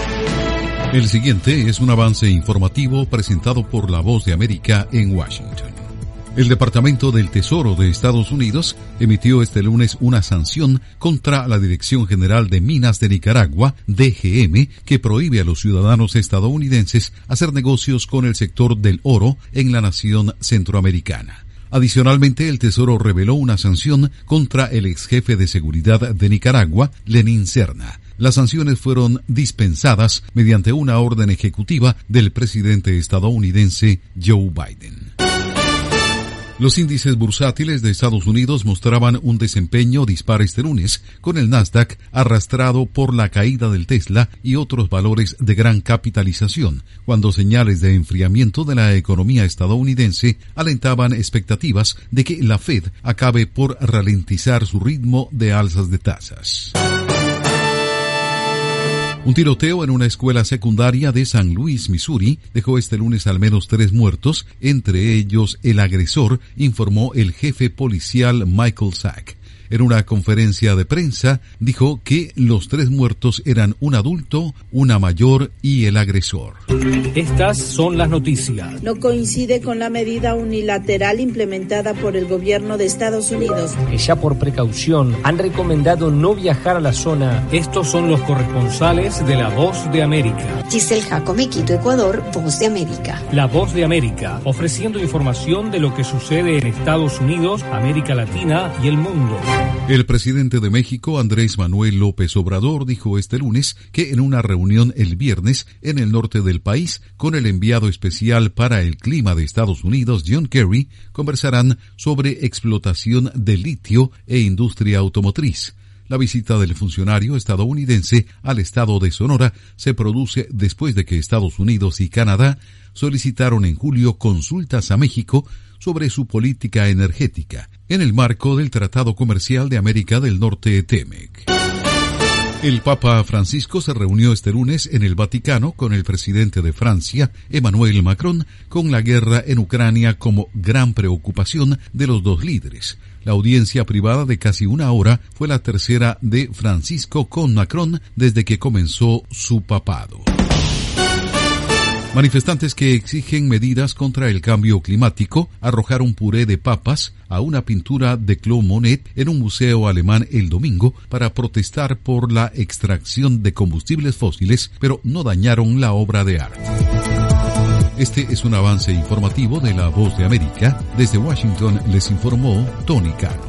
El siguiente es un avance informativo presentado por La Voz de América en Washington. El Departamento del Tesoro de Estados Unidos emitió este lunes una sanción contra la Dirección General de Minas de Nicaragua, DGM, que prohíbe a los ciudadanos estadounidenses hacer negocios con el sector del oro en la nación centroamericana. Adicionalmente, el Tesoro reveló una sanción contra el ex jefe de seguridad de Nicaragua, Lenín Serna. Las sanciones fueron dispensadas mediante una orden ejecutiva del presidente estadounidense Joe Biden. Los índices bursátiles de Estados Unidos mostraban un desempeño dispar este lunes, con el Nasdaq arrastrado por la caída del Tesla y otros valores de gran capitalización, cuando señales de enfriamiento de la economía estadounidense alentaban expectativas de que la Fed acabe por ralentizar su ritmo de alzas de tasas. Un tiroteo en una escuela secundaria de San Luis, Missouri, dejó este lunes al menos 3 muertos, entre ellos el agresor, informó el jefe policial Michael Sack. En una conferencia de prensa, dijo que los 3 muertos eran un adulto, una mayor y el agresor. Estas son las noticias. No coincide con la medida unilateral implementada por el gobierno de Estados Unidos. Ya por precaución han recomendado no viajar a la zona. Estos son los corresponsales de La Voz de América. Giselle Jacome, Quito, Ecuador, Voz de América. La Voz de América, ofreciendo información de lo que sucede en Estados Unidos, América Latina y el mundo. El presidente de México, Andrés Manuel López Obrador, dijo este lunes que en una reunión el viernes en el norte del país con el enviado especial para el clima de Estados Unidos, John Kerry, conversarán sobre explotación de litio e industria automotriz. La visita del funcionario estadounidense al estado de Sonora se produce después de que Estados Unidos y Canadá solicitaron en julio consultas a México sobre su política energética, en el marco del Tratado Comercial de América del Norte, TEMEC. El Papa Francisco se reunió este lunes en el Vaticano con el presidente de Francia, Emmanuel Macron, con la guerra en Ucrania como gran preocupación de los dos líderes. La audiencia privada de casi 1 hora fue la tercera de Francisco con Macron desde que comenzó su papado. Manifestantes que exigen medidas contra el cambio climático arrojaron puré de papas a una pintura de Claude Monet en un museo alemán el domingo para protestar por la extracción de combustibles fósiles, pero no dañaron la obra de arte. Este es un avance informativo de La Voz de América. Desde Washington les informó Tony Cano.